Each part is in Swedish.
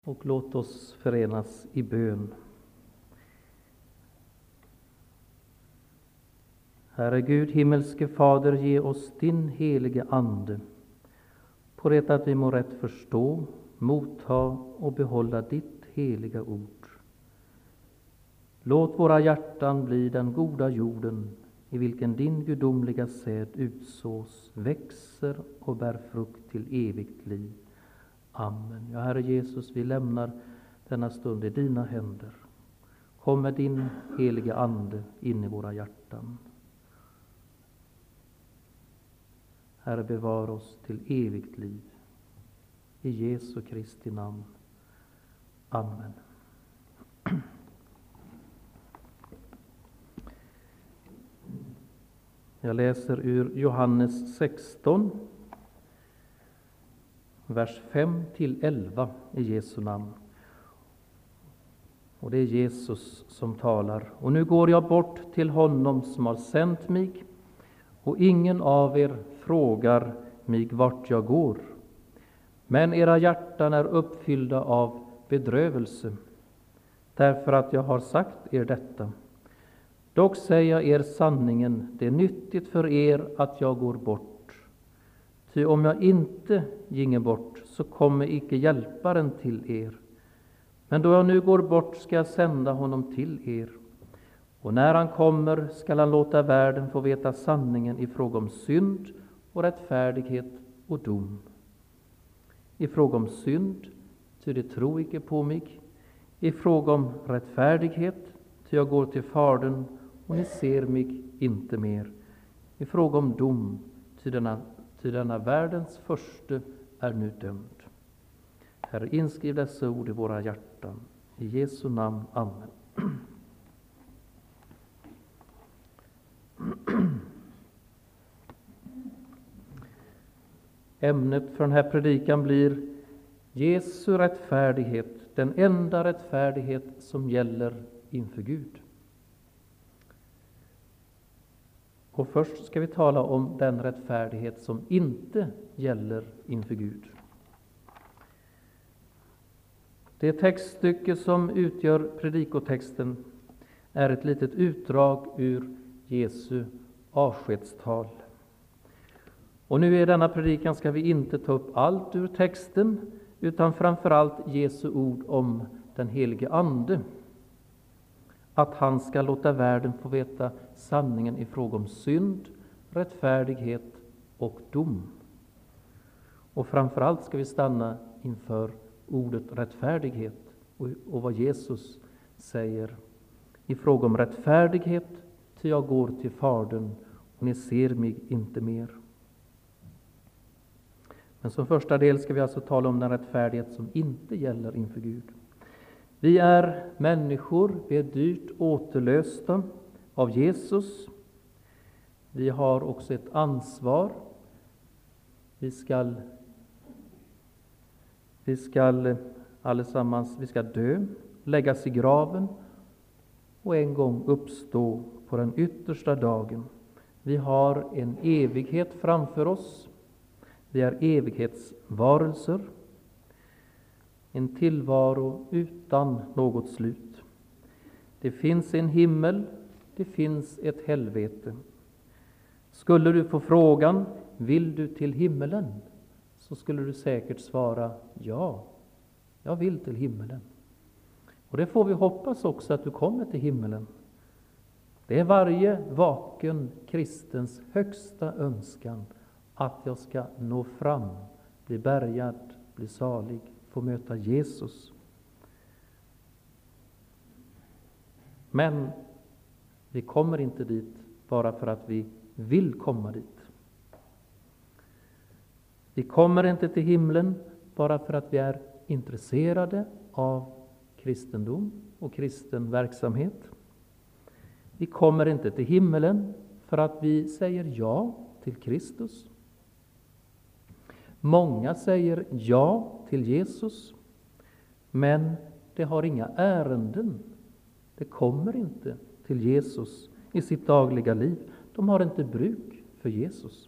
Och låt oss förenas i bön. Herre Gud, himmelske Fader, ge oss din helige Ande, på det att vi må rätt förstå, motta och behålla ditt heliga ord. Låt våra hjärtan bli den goda jorden, i vilken din gudomliga säd utsås, växer och bär frukt till evigt liv. Amen. Ja, Herre Jesus, vi lämnar denna stund i dina händer. Kom med din heliga Ande in i våra hjärtan. Herre, bevara oss till evigt liv. I Jesu Kristi namn. Amen. Jag läser ur Johannes 16, vers 5-11 i Jesu namn. Och det är Jesus som talar. Och nu går jag bort till honom som har sänt mig, och ingen av er frågar mig vart jag går. Men era hjärtan är uppfyllda av bedrövelse, därför att jag har sagt er detta. Dock säger jag er sanningen, det är nyttigt för er att jag går bort. Ty om jag inte ginge bort, så kommer icke hjälparen till er. Men då jag nu går bort ska jag sända honom till er. Och när han kommer skall han låta världen få veta sanningen i fråga om synd och rättfärdighet och dom. I fråga om synd, ty de tror icke på mig. I fråga om rättfärdighet, ty jag går till Fadern och ni ser mig inte mer. I fråga om dom, ty denna världens förste är nu dömd. Herre, inskriv dessa ord i våra hjärtan. I Jesu namn. Amen. Ämnet för den här predikan blir Jesu rättfärdighet, den enda rättfärdighet som gäller inför Gud. Och först ska vi tala om den rättfärdighet som inte gäller inför Gud. Det textstycke som utgör predikotexten är ett litet utdrag ur Jesu avskedstal. Och nu i denna predikan ska vi inte ta upp allt ur texten, utan framförallt Jesu ord om den helige Ande. Att han ska låta världen få veta sanningen i fråga om synd, rättfärdighet och dom. Och framförallt ska vi stanna inför ordet rättfärdighet och vad Jesus säger. I fråga om rättfärdighet, ty jag går till Fadern och ni ser mig inte mer. Men som första del ska vi alltså tala om den rättfärdighet som inte gäller inför Gud. Vi är människor, vi är dyrt återlösta av Jesus. Vi har också ett ansvar. Vi ska dö, läggas i graven och en gång uppstå på den yttersta dagen. Vi har en evighet framför oss. Vi är evighetsvarelser. En tillvaro utan något slut. Det finns en himmel, det finns ett helvete. Skulle du få frågan, vill du till himmelen? Så skulle du säkert svara, ja, jag vill till himmelen. Och det får vi hoppas också, att du kommer till himmelen. Det är varje vaken kristens högsta önskan, att jag ska nå fram, bli bärgad, bli salig, få möta Jesus. Men vi kommer inte dit bara för att vi vill komma dit. Vi kommer inte till himlen bara för att vi är intresserade av kristendom och kristen verksamhet. Vi kommer inte till himmelen för att vi säger ja till Kristus. Många säger ja till Jesus, men det har inga ärenden. Det kommer inte till Jesus i sitt dagliga liv. De har inte bruk för Jesus.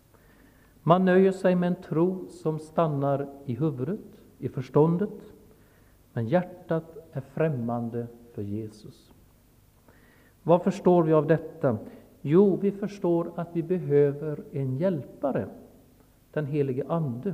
Man nöjer sig med en tro som stannar i huvudet, i förståndet. men hjärtat är främmande för Jesus. Vad förstår vi av detta? Jo, vi förstår att vi behöver en hjälpare, den helige Ande,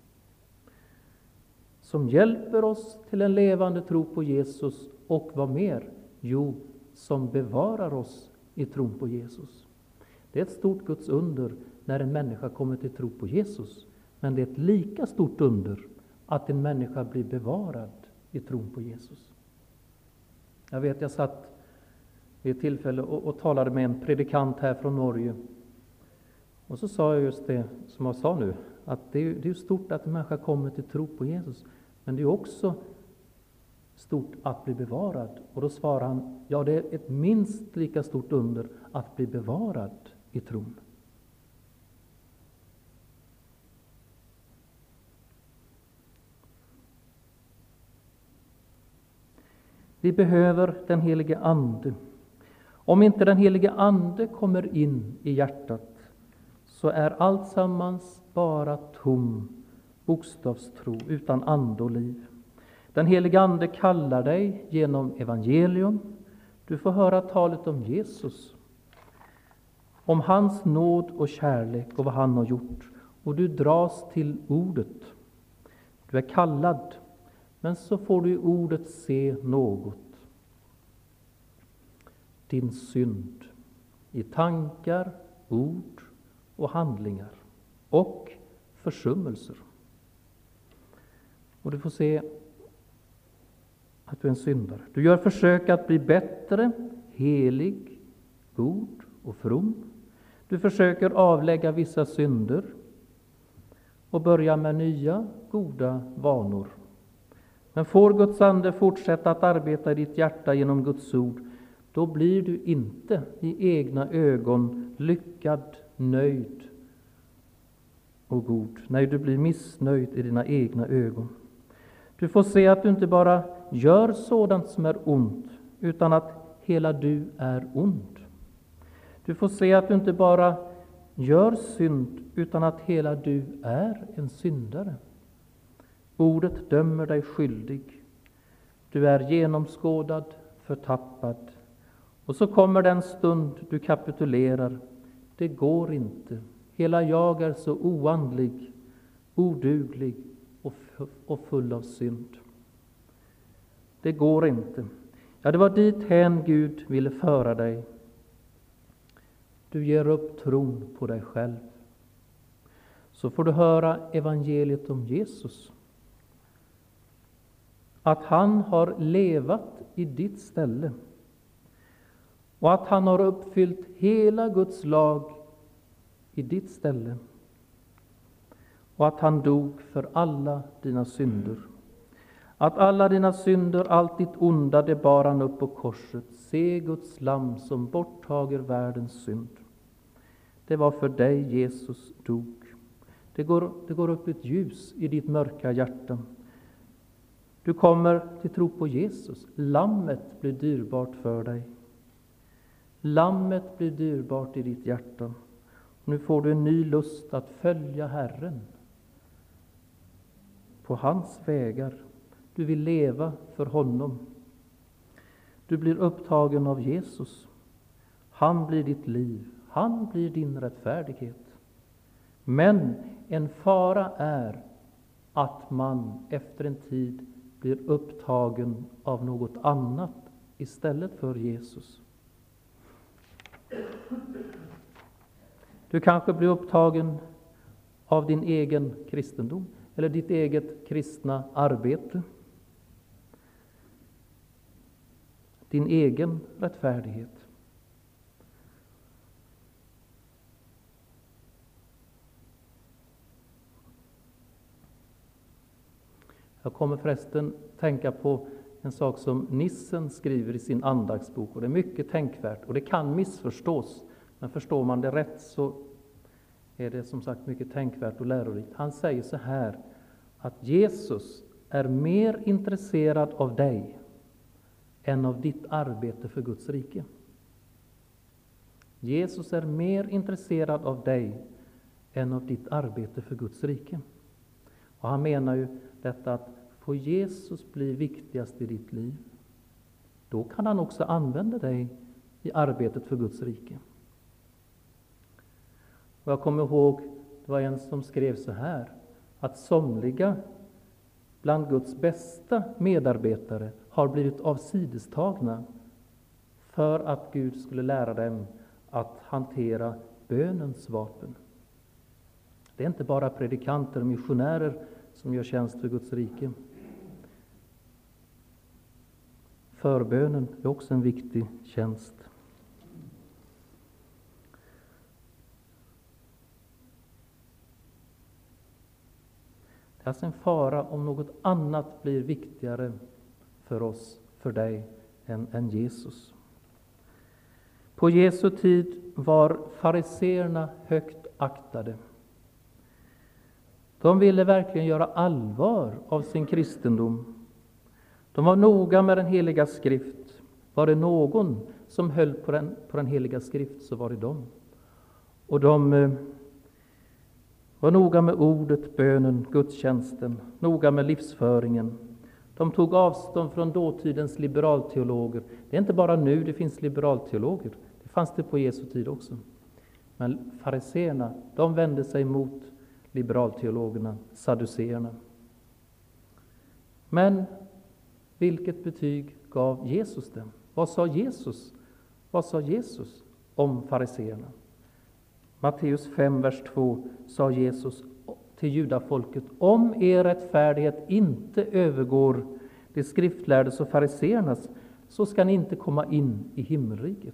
som hjälper oss till en levande tro på Jesus, och vad mer? Jo, som bevarar oss i tron på Jesus. Det är ett stort Guds under när en människa kommer till tro på Jesus, men det är ett lika stort under att en människa blir bevarad i tron på Jesus. Jag satt vid ett tillfälle och talade med en predikant här från Norge, och så sa jag just det som jag sa nu, att det är stort att en människa kommer till tro på Jesus, men det är också stort att bli bevarad. Och då svarade han, ja, det är ett minst lika stort under att bli bevarad i tron. Vi behöver den helige Ande. Om inte den helige Ande kommer in i hjärtat, så är alltsammans bara tom bokstavstro utan ande och liv. Den helige Ande kallar dig genom evangelium. Du får höra talet om Jesus, om hans nåd och kärlek och vad han har gjort. Och du dras till ordet. Du är kallad, men så får du i ordet se något. Din synd i tankar, ord och handlingar och försummelser. Och du får se att du är en syndare. Du gör försök att bli bättre, helig, god och from. Du försöker avlägga vissa synder och börja med nya, goda vanor. Men får Guds ande fortsätta att arbeta i ditt hjärta genom Guds ord, då blir du inte i egna ögon lyckad, nöjd och god. Nej, du blir missnöjd i dina egna ögon. Du får se att du inte bara gör sådant som är ont, utan att hela du är ond. Du får se att du inte bara gör synd, utan att hela du är en syndare. Ordet dömer dig skyldig. Du är genomskådad, förtappad. Och så kommer den stund du kapitulerar. Det går inte. Hela jag är så oandlig, oduglig och full av synd. Det går inte. Ja, det var dit hän Gud ville föra dig. Du ger upp tron på dig själv. Så får du höra evangeliet om Jesus. Att han har levat i ditt ställe. Och att han har uppfyllt hela Guds lag i ditt ställe. Och att han dog för alla dina synder. Att alla dina synder, allt ditt onda, det bar han upp på korset. Se Guds lamm som borttager världens synd. Det var för dig Jesus dog. Det går upp ett ljus i ditt mörka hjärta. Du kommer till tro på Jesus. Lammet blir dyrbart för dig. Lammet blir dyrbart i ditt hjärta. Nu får du en ny lust att följa Herren på hans vägar. Du vill leva för honom. Du blir upptagen av Jesus. Han blir ditt liv. Han blir din rättfärdighet. Men en fara är att man efter en tid blir upptagen av något annat istället för Jesus. Du kanske blir upptagen av din egen kristendom eller ditt eget kristna arbete. Din egen rättfärdighet. Jag kommer förresten tänka på en sak som Nissen skriver i sin andaktsbok, och det är mycket tänkvärt och det kan missförstås, men förstår man det rätt så är det som sagt mycket tänkvärt och lärorikt. Han säger så här, att Jesus är mer intresserad av dig än av ditt arbete för Guds rike. Jesus är mer intresserad av dig än av ditt arbete för Guds rike. Och han menar ju detta att får Jesus bli viktigast i ditt liv, då kan han också använda dig i arbetet för Guds rike. Och jag kommer ihåg, det var en som skrev så här, att somliga bland Guds bästa medarbetare har blivit avsidestagna för att Gud skulle lära dem att hantera bönens vapen. Det är inte bara predikanter och missionärer som gör tjänst för Guds rike. Förbönen är också en viktig tjänst. Det är alltså en fara om något annat blir viktigare för oss, för dig, än Jesus. På Jesu tid var fariseerna högt aktade. De ville verkligen göra allvar av sin kristendom. De var noga med den heliga skrift. Var det någon som höll på den heliga skrift, så var det de. Och de var noga med ordet, bönen, gudstjänsten, noga med livsföringen. De tog avstånd från dåtidens liberalteologer. Det är inte bara nu det finns liberalteologer. Det fanns det på Jesu tid också. Men fariseerna, de vände sig mot liberalteologerna, sadduceerna. Men vilket betyg gav Jesus dem? Vad sa Jesus? Vad sa Jesus om fariseerna? Matteus 5, vers 2 sa Jesus till judafolket: om er rättfärdighet inte övergår de skriftlärdes och fariseernas, så ska ni inte komma in i himmelriket.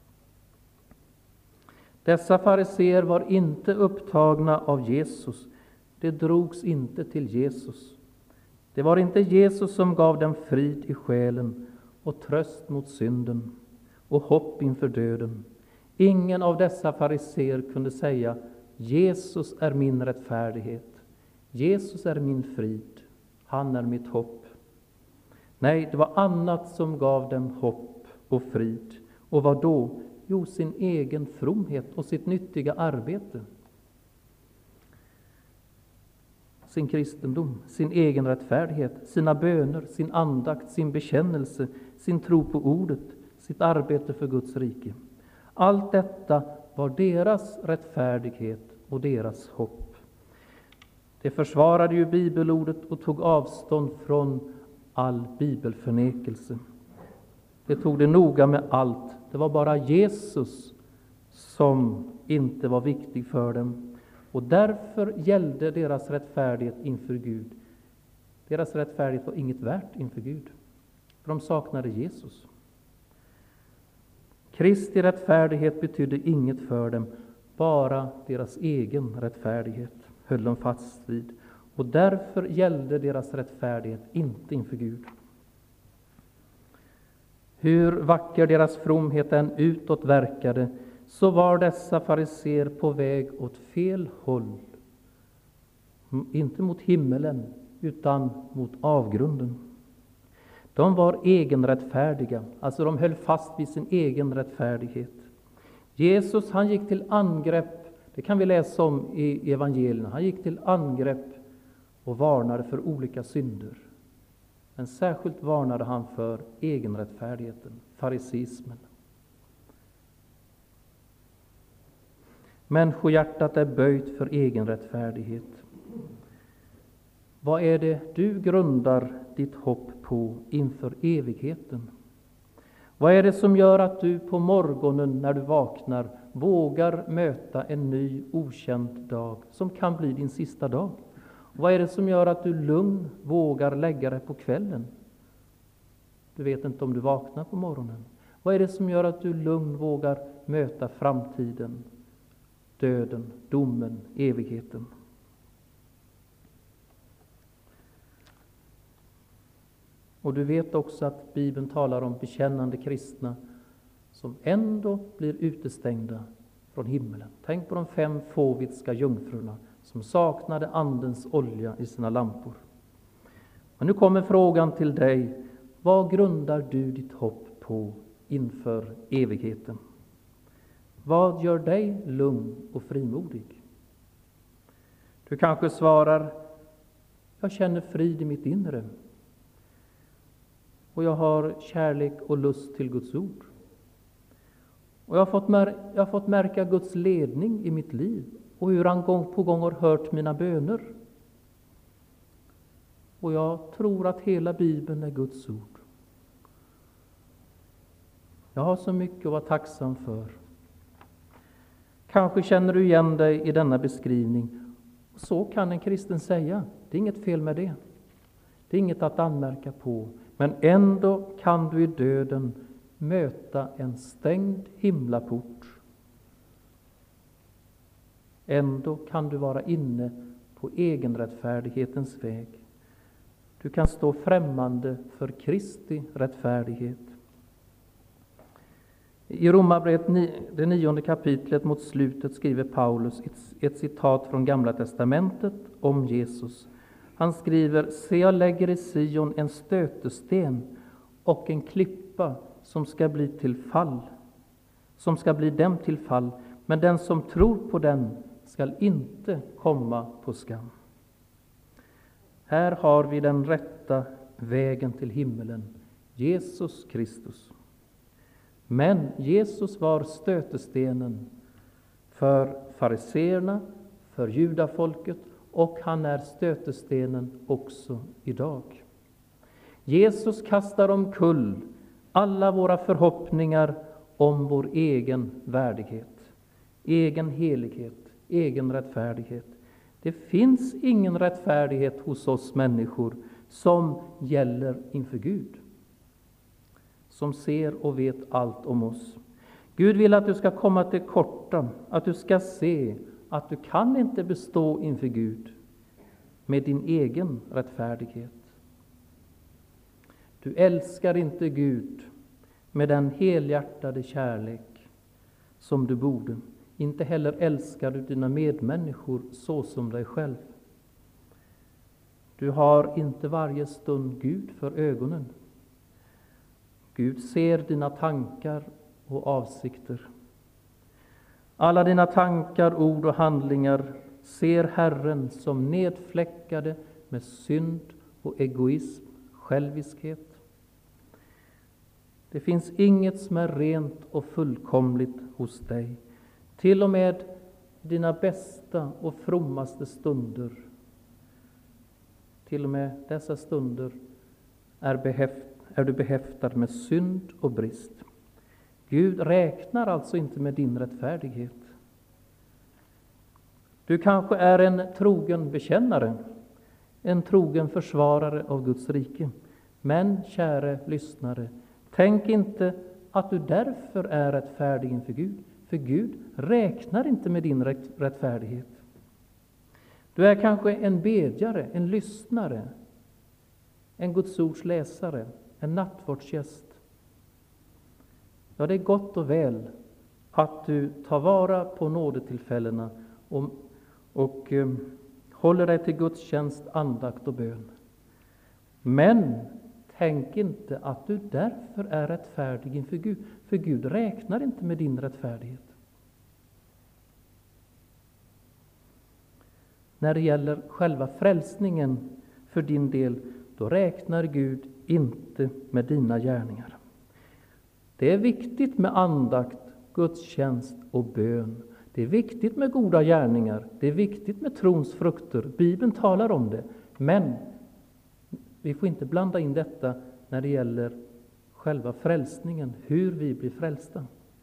Dessa fariseer var inte upptagna av Jesus. De drogs inte till Jesus. Det var inte Jesus som gav dem frid i själen och tröst mot synden och hopp inför döden. Ingen av dessa fariseer kunde säga: Jesus är min rättfärdighet. Jesus är min frid. Han är mitt hopp. Nej, det var annat som gav dem hopp och frid. Och vad då? Jo, sin egen fromhet och sitt nyttiga arbete. Sin kristendom, sin egen rättfärdighet, sina böner, sin andakt, sin bekännelse, sin tro på ordet, sitt arbete för Guds rike. Allt detta var deras rättfärdighet och deras hopp. De försvarade ju bibelordet och tog avstånd från all bibelförnekelse. De tog det noga med allt. Det var bara Jesus som inte var viktig för dem. Och därför gällde deras rättfärdighet inför Gud. Deras rättfärdighet var inget värt inför Gud. För de saknade Jesus. Kristi rättfärdighet betydde inget för dem. Bara deras egen rättfärdighet höll de fast vid. Och därför gällde deras rättfärdighet inte inför Gud. Hur vacker deras fromhet än utåt verkade, så var dessa fariseer på väg åt fel håll. Inte mot himmelen, utan mot avgrunden. De var egenrättfärdiga, alltså de höll fast vid sin egen rättfärdighet. Jesus, han gick till angrepp, det kan vi läsa om i evangelierna. Han gick till angrepp och varnade för olika synder. Men särskilt varnade han för egenrättfärdigheten, farisismen. Människohjärtat är böjt för egenrättfärdighet. Vad är det du grundar ditt hopp på inför evigheten? Vad är det som gör att du på morgonen när du vaknar vågar möta en ny okänd dag som kan bli din sista dag? Vad är det som gör att du lugn vågar lägga dig på kvällen? Du vet inte om du vaknar på morgonen. Vad är det som gör att du lugn vågar möta framtiden, döden, domen, evigheten? Och du vet också att Bibeln talar om bekännande kristna som ändå blir utestängda från himmelen. Tänk på de 5 fåvitska jungfrurna som saknade andens olja i sina lampor. Men nu kommer frågan till dig: vad grundar du ditt hopp på inför evigheten? Vad gör dig lugn och frimodig? Du kanske svarar: Jag känner frid i mitt inre. Och jag har kärlek och lust till Guds ord. Och jag har fått märka Guds ledning i mitt liv och hur han gång på gång har hört mina böner. Och jag tror att hela Bibeln är Guds ord. Jag har så mycket att vara tacksam för. Kanske känner du igen dig i denna beskrivning. Så kan en kristen säga. Det är inget fel med det. Det är inget att anmärka på. Men ändå kan du i döden möta en stängd himlaport. Ändå kan du vara inne på egenrättfärdighetens väg. Du kan stå främmande för Kristi rättfärdighet. I Romarbrevet, det 9:e kapitlet mot slutet, skriver Paulus ett citat från Gamla testamentet om Jesus. Han skriver: Se, jag lägger i Sion en stötesten och en klippa som ska bli dem till fall, men den som tror på den skall inte komma på skam. Här har vi den rätta vägen till himmelen, Jesus Kristus. Men Jesus var stötestenen för fariseerna, för judafolket, och han är stötestenen också idag. Jesus kastar omkull alla våra förhoppningar om vår egen värdighet, egen helighet, egen rättfärdighet. Det finns ingen rättfärdighet hos oss människor som gäller inför Gud, som ser och vet allt om oss. Gud vill att du ska komma till korta, att du ska se att du kan inte bestå inför Gud med din egen rättfärdighet. Du älskar inte Gud med den helhjärtade kärlek som du borde. Inte heller älskar du dina medmänniskor så som dig själv. Du har inte varje stund Gud för ögonen. Gud ser dina tankar och avsikter. Alla dina tankar, ord och handlingar ser Herren som nedfläckade med synd och egoism, själviskhet. Det finns inget som är rent och fullkomligt hos dig. Till och med dina bästa och frommaste stunder, till och med dessa stunder är du behäftad med synd och brist. Gud räknar alltså inte med din rättfärdighet. Du kanske är en trogen bekännare, en trogen försvarare av Guds rike. Men, käre lyssnare, tänk inte att du därför är rättfärdig inför Gud. För Gud räknar inte med din rättfärdighet. Du är kanske en bedjare, en lyssnare, en Guds ords läsare, en nattvardsgäst. Ja, det är gott och väl att du tar vara på nådetillfällena och håller dig till gudstjänst, andakt och bön. Men tänk inte att du därför är rättfärdig inför Gud, för Gud räknar inte med din rättfärdighet. När det gäller själva frälsningen för din del, då räknar Gud inte med dina gärningar. Det är viktigt med andakt, gudstjänst och bön. Det är viktigt med goda gärningar. Det är viktigt med trons frukter. Bibeln talar om det. Men vi får inte blanda in detta när det gäller själva frälsningen, hur vi blir frälsta.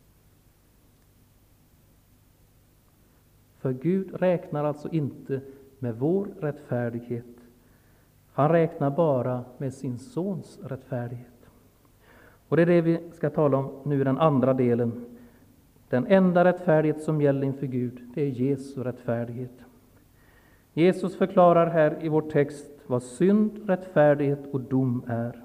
För Gud räknar alltså inte med vår rättfärdighet. Han räknar bara med sin sons rättfärdighet. Och det är det vi ska tala om nu i den andra delen. Den enda rättfärdighet som gäller inför Gud, det är Jesu rättfärdighet. Jesus förklarar här i vår text vad synd, rättfärdighet och dom är.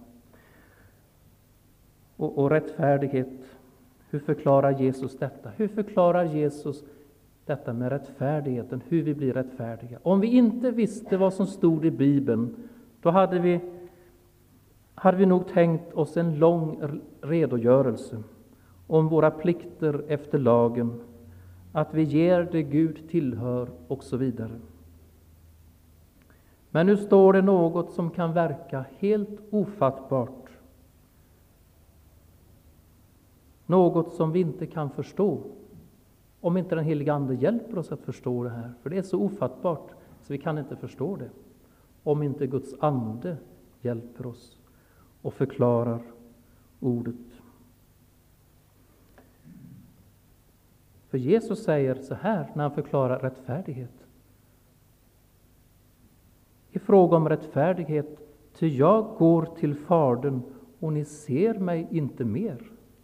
Och rättfärdighet, hur förklarar Jesus detta? Hur förklarar Jesus detta med rättfärdigheten, hur vi blir rättfärdiga? Om vi inte visste vad som stod i Bibeln, då hade vi nog tänkt oss en lång redogörelse om våra plikter efter lagen, att vi ger det Gud tillhör och så vidare. Men nu står det något som kan verka helt ofattbart. Något som vi inte kan förstå. Om inte den heliga Ande hjälper oss att förstå det här. För det är så ofattbart så vi kan inte förstå det. Om inte Guds Ande hjälper oss och förklarar ordet. För Jesus säger så här när han förklarar rättfärdighet. I fråga om rättfärdighet, ty jag går till Fadern och ni ser mig inte mer.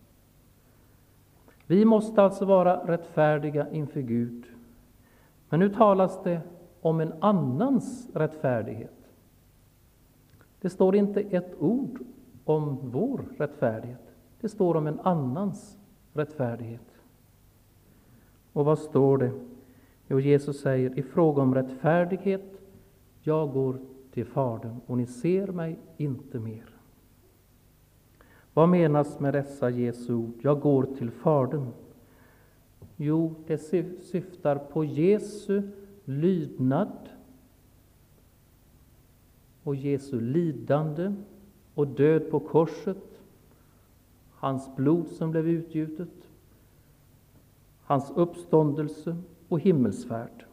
Vi måste alltså vara rättfärdiga inför Gud. Men nu talas det om en annans rättfärdighet. Det står inte ett ord om vår rättfärdighet. Det står om en annans rättfärdighet. Och vad står det? Jo, Jesus säger, i fråga om rättfärdighet, jag går till Fadern och ni ser mig inte mer. Vad menas med dessa Jesu ord? Jag går till Fadern. Jo, det syftar på Jesu lydnad och Jesu lidande och död på korset, hans blod som blev utgjutet, hans uppståndelse och himmelsfärd.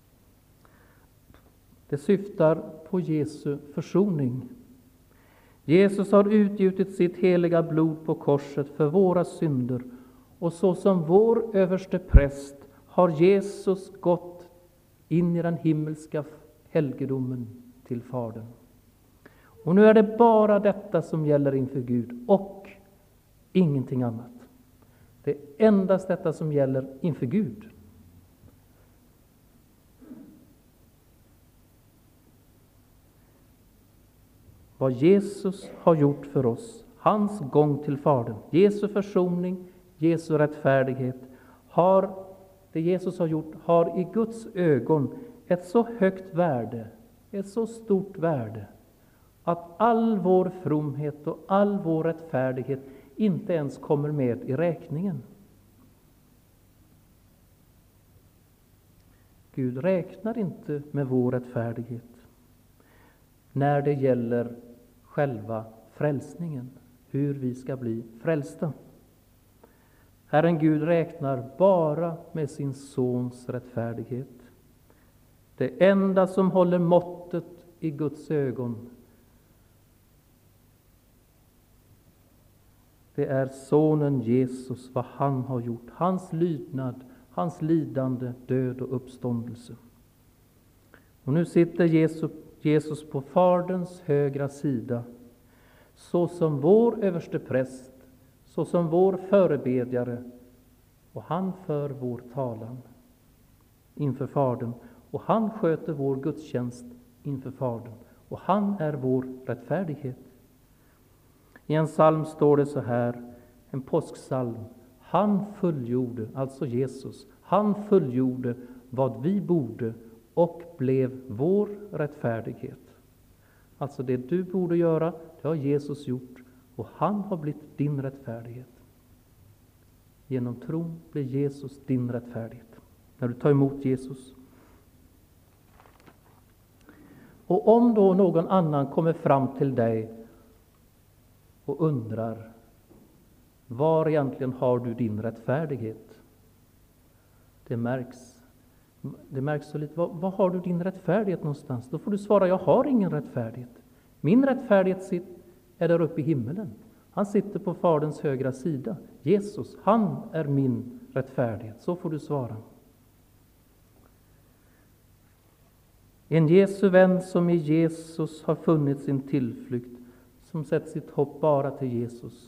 Det syftar på Jesu försoning. Jesus har utgjutit sitt heliga blod på korset för våra synder, och så som vår överste präst har Jesus gått in i den himmelska helgedomen till Fadern. Och nu är det bara detta som gäller inför Gud och ingenting annat. Det är endast detta som gäller inför Gud. Vad Jesus har gjort för oss, hans gång till Fadern, Jesu försoning, Jesu rättfärdighet, det Jesus har gjort har i Guds ögon ett så högt värde, ett så stort värde, att all vår fromhet och all vår rättfärdighet inte ens kommer med i räkningen. Gud räknar inte med vår rättfärdighet när det gäller själva frälsningen, hur vi ska bli frälsta. Herren Gud räknar bara med sin sons rättfärdighet. Det enda som håller måttet i Guds ögon, det är sonen Jesus, vad han har gjort, hans lydnad, hans lidande, död och uppståndelse. Och nu sitter Jesus på Faderns högra sida, så som vår överste präst, så som vår förebedjare, och han för vår talan inför Fadern, och han sköter vår gudstjänst inför Fadern, och han är vår rättfärdighet. I en psalm står det så här, en påsksalm: han fullgjorde, alltså Jesus, han fullgjorde vad vi borde och blev vår rättfärdighet. Alltså det du borde göra, det har Jesus gjort, och han har blivit din rättfärdighet. Genom tron blir Jesus din rättfärdighet, när du tar emot Jesus. Och om då någon annan kommer fram till dig och undrar, var egentligen har du din rättfärdighet? Det märks så lite. Var har du din rättfärdighet någonstans? Då får du svara, jag har ingen rättfärdighet. Min rättfärdighet är där uppe i himmelen. Han sitter på Faderns högra sida. Jesus, han är min rättfärdighet. Så får du svara. En Jesu vän som i Jesus har funnit sin tillflykt, som sätter sitt hopp bara till Jesus.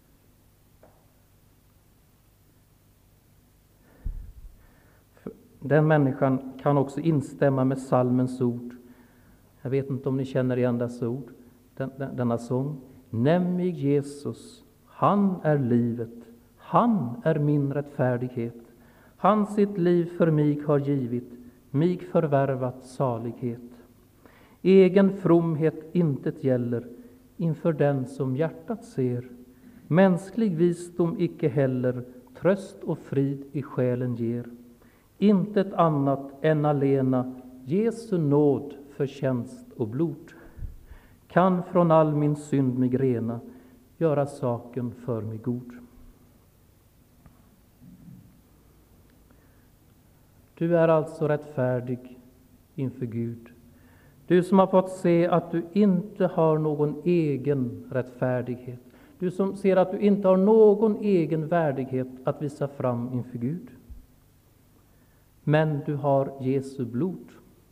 Den människan kan också instämma med psalmens ord. Jag vet inte om ni känner igen dessa ord, denna sång. Nämn mig Jesus, han är livet, han är min rättfärdighet. Han sitt liv för mig har givit, mig förvärvat salighet. Egen fromhet intet gäller inför den som hjärtat ser. Mänsklig visdom icke heller tröst och frid i själen ger. Intet annat än alena Jesu nåd förtjänst och blod, kan från all min synd mig rena, göra saken för mig god. Du är alltså rättfärdig inför Gud. Du som har fått se att du inte har någon egen rättfärdighet. Du som ser att du inte har någon egen värdighet att visa fram inför Gud. Men du har Jesu blod.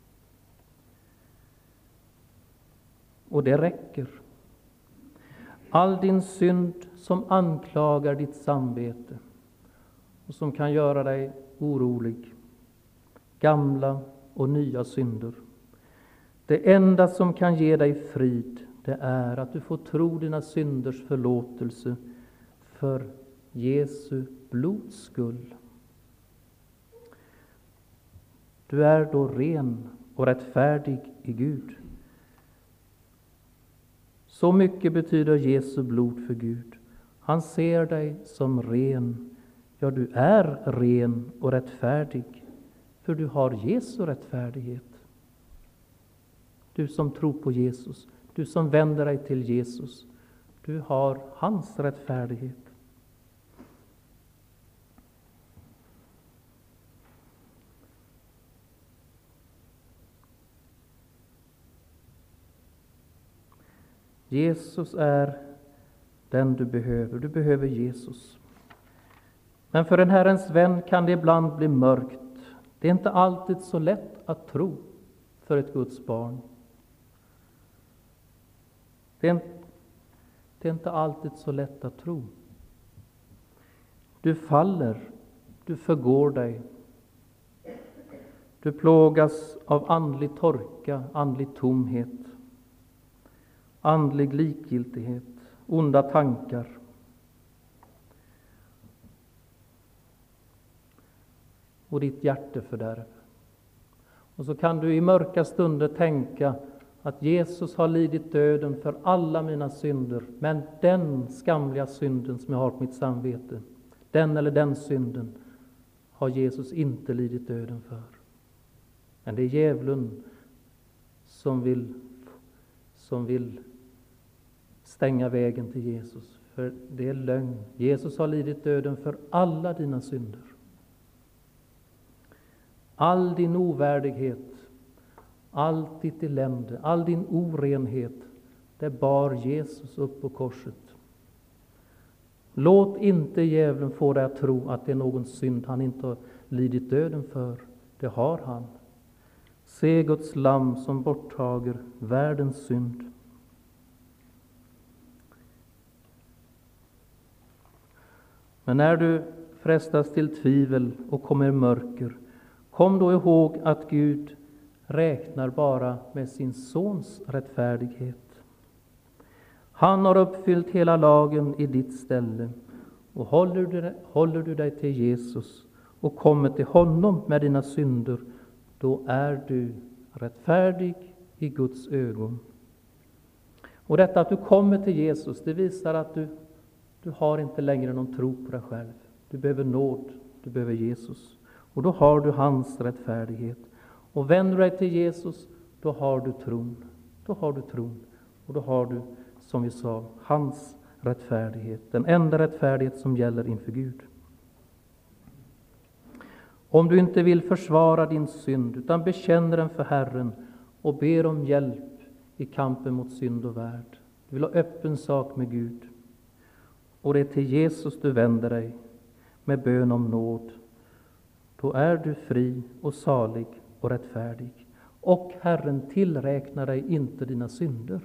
Och det räcker. All din synd som anklagar ditt samvete och som kan göra dig orolig. Gamla och nya synder. Det enda som kan ge dig frid, det är att du får tro dina synders förlåtelse för Jesu blods skull. Du är då ren och rättfärdig i Gud. Så mycket betyder Jesu blod för Gud. Han ser dig som ren. Ja, du är ren och rättfärdig, för du har Jesu rättfärdighet. Du som tror på Jesus, du som vänder dig till Jesus, du har hans rättfärdighet. Jesus är den du behöver. Du behöver Jesus. Men för en Herrens vän kan det ibland bli mörkt. Det är inte alltid så lätt att tro för ett Guds barn. Det är inte alltid så lätt att tro. Du faller, du förgår dig. Du plågas av andlig torka, andlig tomhet, andlig likgiltighet, onda tankar. Och ditt hjärtefördärv. Och så kan du i mörka stunder tänka att Jesus har lidit döden för alla mina synder, men den skamliga synden som jag har på mitt samvete, den eller den synden har Jesus inte lidit döden för. Men det är djävulen som vill stänga vägen till Jesus, för det är lögn. Jesus har lidit döden för alla dina synder. All din ovärdighet, allt ditt elände, all din orenhet, det bar Jesus upp på korset. Låt inte djävulen få dig att tro att det är någon synd han inte har lidit döden för. Det har han. Se Guds lamm som borttager världens synd. Men när du frestas till tvivel och kommer i mörker, kom då ihåg att Gud räknar bara med sin sons rättfärdighet. Han har uppfyllt hela lagen i ditt ställe. Och håller du dig till Jesus och kommer till honom med dina synder, då är du rättfärdig i Guds ögon. Och detta att du kommer till Jesus, det visar att du har inte längre någon tro på dig själv. Du behöver nåd, du behöver Jesus. Och då har du hans rättfärdighet. Och vänder du dig till Jesus, då har du tron. Då har du tron. Och då har du, som vi sa, hans rättfärdighet. Den enda rättfärdighet som gäller inför Gud. Om du inte vill försvara din synd, utan bekänner den för Herren och ber om hjälp i kampen mot synd och värld. Du vill ha öppen sak med Gud. Och det är till Jesus du vänder dig med bön om nåd. Då är du fri och salig och rättfärdig. Och Herren tillräknar dig inte dina synder.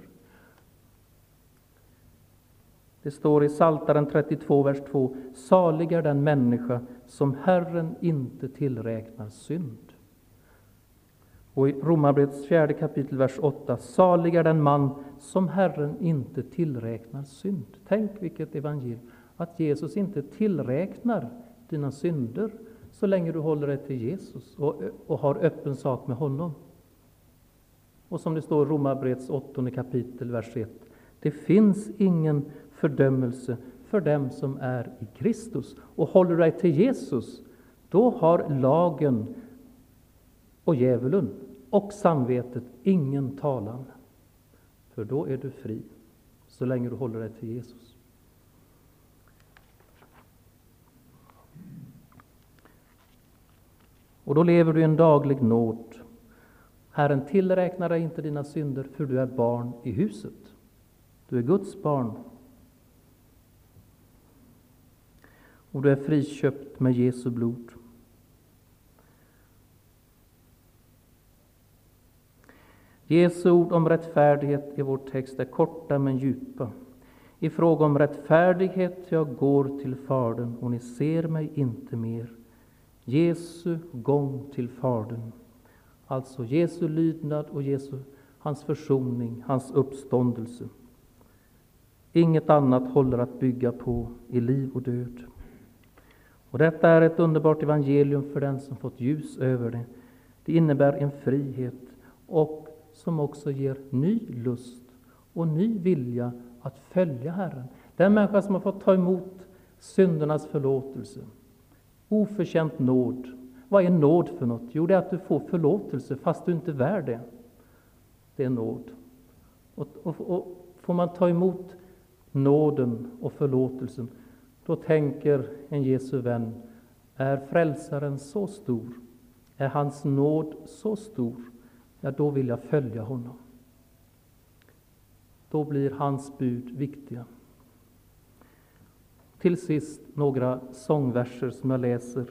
Det står i Psaltaren 32, vers 2. Salig är den människa som Herren inte tillräknar synd. Och i Romarbrevets 4 kapitel, vers 8. Salig är den man som Herren inte tillräknar synd. Tänk vilket evangelium. Att Jesus inte tillräknar dina synder så länge du håller dig till Jesus och har öppen sak med honom. Och som det står i Romarbrevets 8 kapitel, vers 1. Det finns ingen fördömelse för dem som är i Kristus. Och håller dig till Jesus, då har lagen och djävulen och samvetet ingen talan. För då är du fri, så länge du håller dig till Jesus. Och då lever du i en daglig nåd. Herren tillräknar dig inte dina synder, för du är barn i huset. Du är Guds barn. Och du är friköpt med Jesu blod. Jesu ord om rättfärdighet i vår text är korta men djupa. I fråga om rättfärdighet jag går till Fadern, och ni ser mig inte mer. Jesu gång till Fadern. Alltså Jesu lydnad och hans försoning, hans uppståndelse. Inget annat håller att bygga på i liv och död. Och detta är ett underbart evangelium för den som fått ljus över det. Det innebär en frihet och som också ger ny lust och ny vilja att följa Herren. Den människa som har fått ta emot syndernas förlåtelse, oförtjänt nåd. Vad är nåd för något? Jo, det är att du får förlåtelse fast du inte är värd det. Det är nåd. Och får man ta emot nåden och förlåtelsen, då tänker en Jesu vän, är frälsaren så stor? Är hans nåd så stor? Ja, då vill jag följa honom. Då blir hans bud viktiga. Till sist några sångverser som jag läser.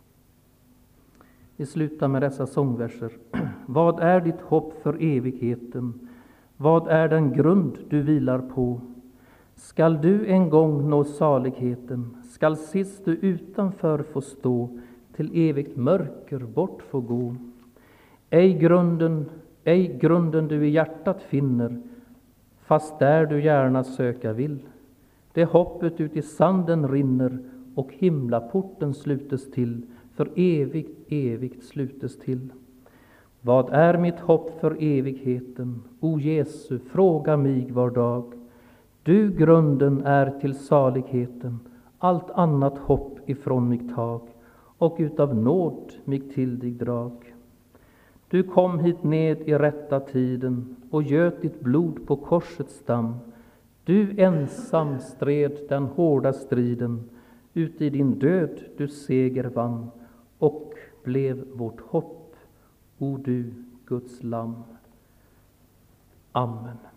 Vi slutar med dessa sångverser. Vad är ditt hopp för evigheten? Vad är den grund du vilar på? Skall du en gång nå saligheten? Skall sist du utanför få stå, till evigt mörker bort få gå? Ej grunden du i hjärtat finner, fast där du gärna söka vill. Det hoppet ut i sanden rinner, och himlaporten slutes till, för evigt slutes till. Vad är mitt hopp för evigheten? O Jesu, fråga mig var dag. Du grunden är till saligheten, allt annat hopp ifrån mig tag, och utav nåd mig till dig drag. Du kom hit ned i rätta tiden, och göt ditt blod på korsets stam. Du ensam stred den hårda striden, ut i din död du seger vann, och blev vårt hopp, o du Guds lamm. Amen.